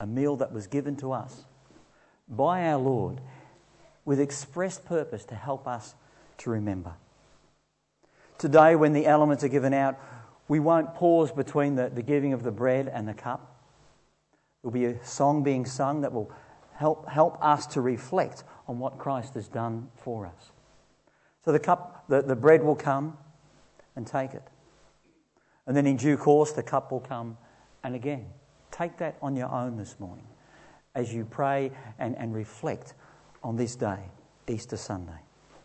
a meal that was given to us by our Lord with express purpose to help us to remember. Today, when the elements are given out, we won't pause between the giving of the bread and the cup. There will be a song being sung that will help us to reflect on what Christ has done for us. So the bread will come and take it. And then in due course, the cup will come and again. Take that on your own this morning as you pray and reflect on this day, Easter Sunday.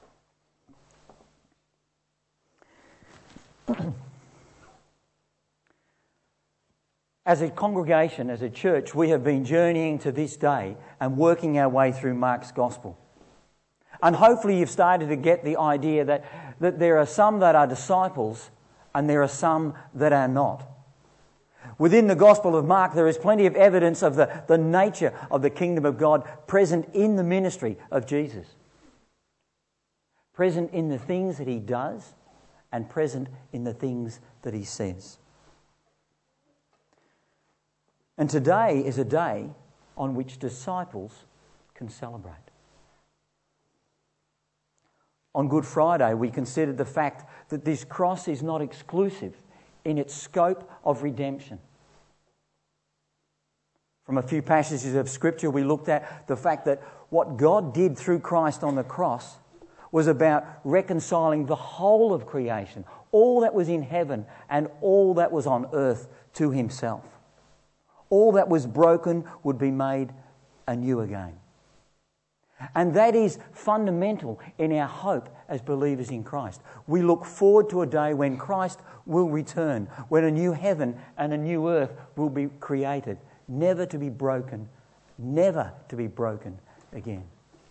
As a congregation, as a church, we have been journeying to this day and working our way through Mark's Gospel. And hopefully you've started to get the idea that there are some that are disciples and there are some that are not. Within the Gospel of Mark, there is plenty of evidence of the nature of the kingdom of God present in the ministry of Jesus. Present in the things that he does and present in the things that he says. And today is a day on which disciples can celebrate. On Good Friday, we considered the fact that this cross is not exclusive in its scope of redemption. From a few passages of Scripture, we looked at the fact that what God did through Christ on the cross was about reconciling the whole of creation, all that was in heaven and all that was on earth, to himself. All that was broken would be made anew again. And that is fundamental in our hope as believers in Christ. We look forward to a day when Christ will return, when a new heaven and a new earth will be created, never to be broken again.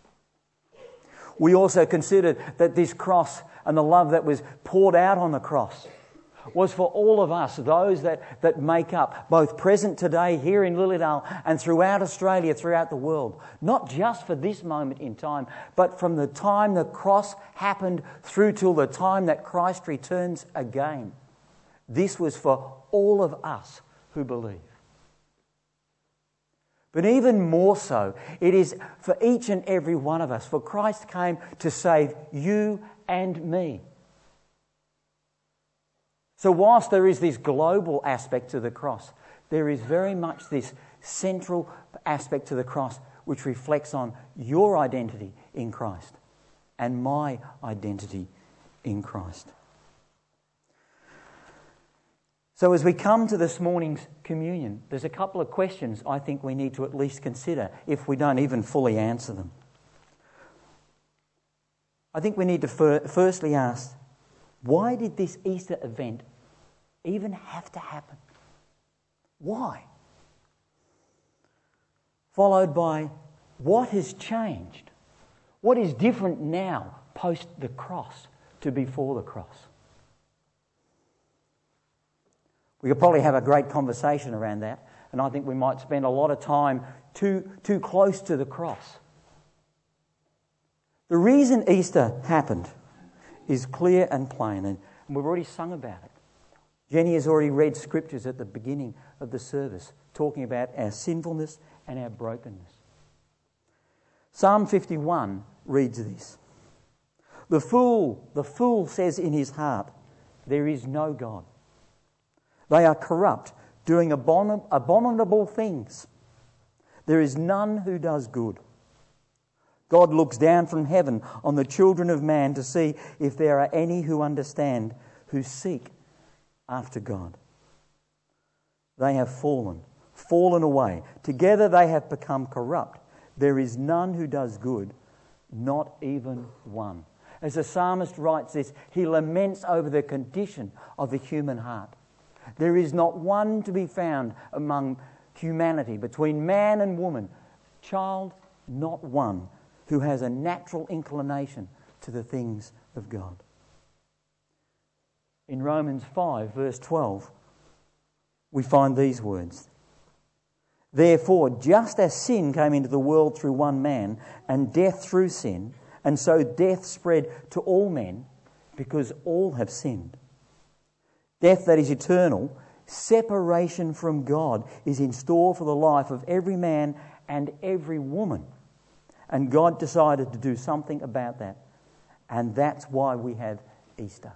We also considered that this cross and the love that was poured out on the cross was for all of us, those that make up, both present today here in Lilydale and throughout Australia, throughout the world. Not just for this moment in time, but from the time the cross happened through till the time that Christ returns again. This was for all of us who believe. But even more so, it is for each and every one of us, for Christ came to save you and me. So whilst there is this global aspect to the cross, there is very much this central aspect to the cross which reflects on your identity in Christ and my identity in Christ. So as we come to this morning's communion, there's a couple of questions I think we need to at least consider if we don't even fully answer them. I think we need to firstly ask, why did this Easter event even have to happen? Why? Followed by, what has changed? What is different now post the cross to before the cross? We could probably have a great conversation around that, and I think we might spend a lot of time too close to the cross. The reason Easter happened is clear and plain, and we've already sung about it. Jenny has already read scriptures at the beginning of the service talking about our sinfulness and our brokenness. Psalm 51 reads this. The fool says in his heart, there is no God. They are corrupt, doing abominable things. There is none who does good. God looks down from heaven on the children of man to see if there are any who understand, who seek after God. They have fallen away. Together they have become corrupt. There is none who does good, not even one. As the psalmist writes this, he laments over the condition of the human heart. There is not one to be found among humanity, between man and woman, child, not one, who has a natural inclination to the things of God. In Romans 5, verse 12, we find these words. Therefore, just as sin came into the world through one man, and death through sin, and so death spread to all men, because all have sinned. Death that is eternal Separation from God is in store for the life of every man and every woman. And God decided to do something about that. And that's why we have Easter.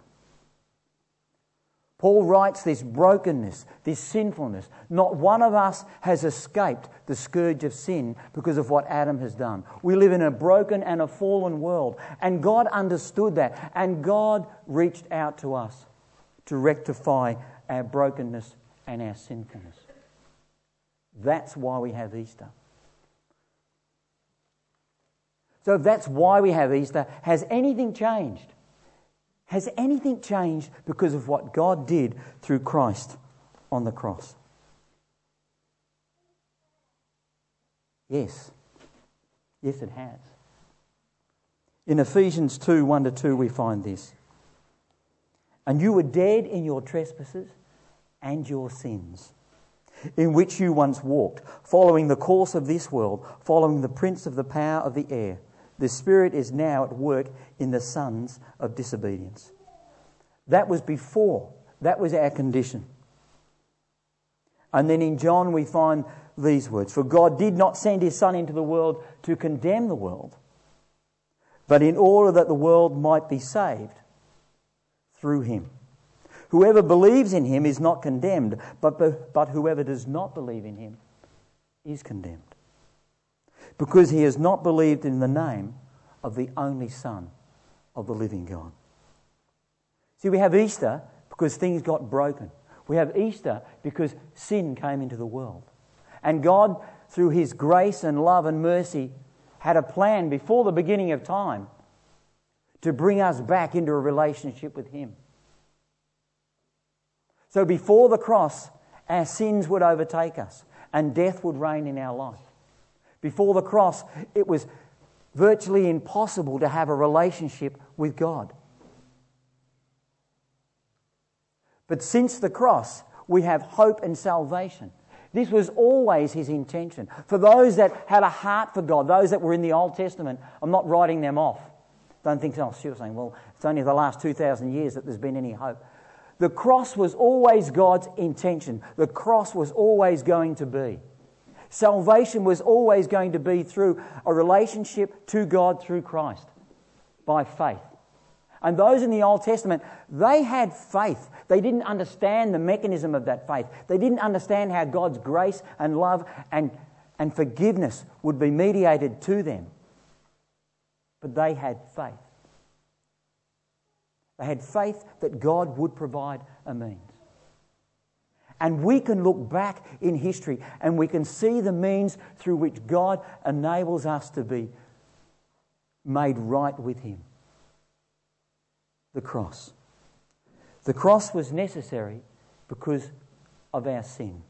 Paul writes this brokenness, this sinfulness. Not one of us has escaped the scourge of sin because of what Adam has done. We live in a broken and a fallen world. And God understood that. And God reached out to us to rectify our brokenness and our sinfulness. That's why we have Easter. So if that's why we have Easter, has anything changed? Has anything changed because of what God did through Christ on the cross? Yes. Yes, it has. In Ephesians 2, 1-2, we find this. And you were dead in your trespasses and your sins, in which you once walked, following the course of this world, following the prince of the power of the air. The Spirit is now at work in the sons of disobedience. That was before. That was our condition. And then in John we find these words. For God did not send his Son into the world to condemn the world, but in order that the world might be saved through him. Whoever believes in him is not condemned, but whoever does not believe in him is condemned, because he has not believed in the name of the only Son of the living God. See, we have Easter because things got broken. We have Easter because sin came into the world. And God, through his grace and love and mercy, had a plan before the beginning of time to bring us back into a relationship with him. So before the cross, our sins would overtake us and death would reign in our life. Before the cross, it was virtually impossible to have a relationship with God. But since the cross, we have hope and salvation. This was always his intention. For those that had a heart for God, those that were in the Old Testament, I'm not writing them off. Don't think, oh, she was saying, well, it's only the last 2,000 years that there's been any hope. The cross was always God's intention. The cross was always going to be. Salvation was always going to be through a relationship to God through Christ, by faith. And those in the Old Testament, they had faith. They didn't understand the mechanism of that faith. They didn't understand how God's grace and love and forgiveness would be mediated to them. But they had faith. They had faith that God would provide a means. And we can look back in history and we can see the means through which God enables us to be made right with him. The cross. The cross was necessary because of our sin.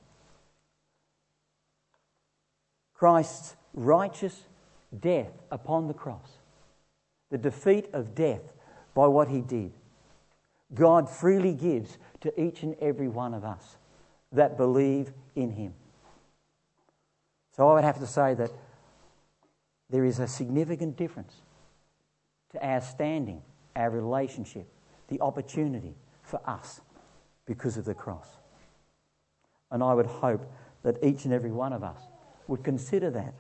Christ's righteous death upon the cross, the defeat of death by what he did, God freely gives to each and every one of us that believe in him. So I would have to say that there is a significant difference to our standing, our relationship, the opportunity for us because of the cross. And I would hope that each and every one of us would consider that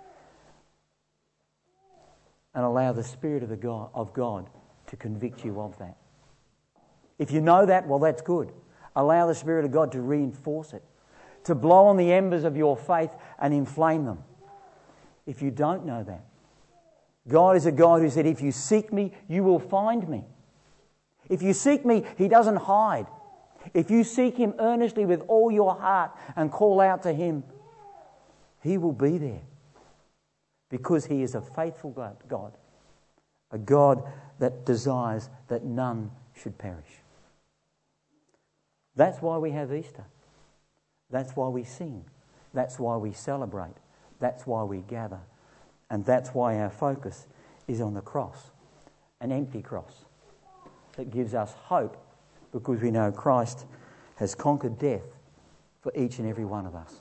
and allow the Spirit of God to convict you of that. If you know that, well, that's good. Allow the Spirit of God to reinforce it, to blow on the embers of your faith and inflame them. If you don't know that, God is a God who said, if you seek me, you will find me. If you seek me, he doesn't hide. If you seek him earnestly with all your heart and call out to him, he will be there. Because he is a faithful God. A God that desires that none should perish. That's why we have Easter. That's why we sing. That's why we celebrate. That's why we gather. And that's why our focus is on the cross, an empty cross that gives us hope because we know Christ has conquered death for each and every one of us.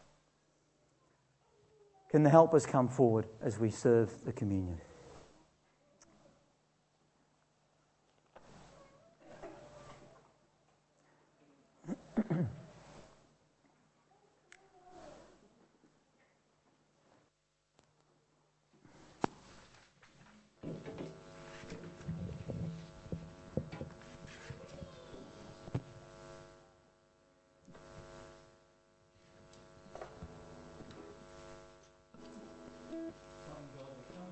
Can the helpers come forward as we serve the communion?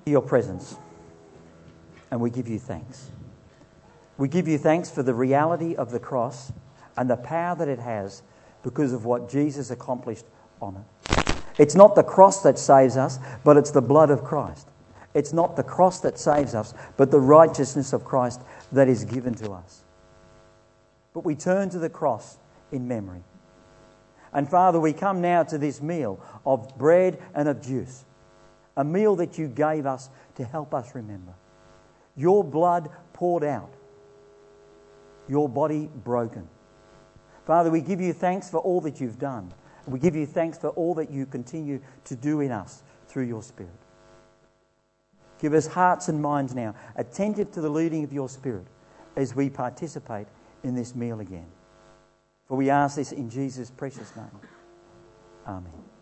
your presence, and we give you thanks. We give you thanks for the reality of the cross and the power that it has because of what Jesus accomplished on it. It's not the cross that saves us, but it's the blood of Christ. It's not the cross that saves us, but the righteousness of Christ that is given to us. But we turn to the cross in memory. And Father, we come now to this meal of bread and of juice, a meal that you gave us to help us remember. Your blood poured out, your body broken. Father, we give you thanks for all that you've done. We give you thanks for all that you continue to do in us through your Spirit. Give us hearts and minds now, attentive to the leading of your Spirit as we participate in this meal again. For we ask this in Jesus' precious name. Amen.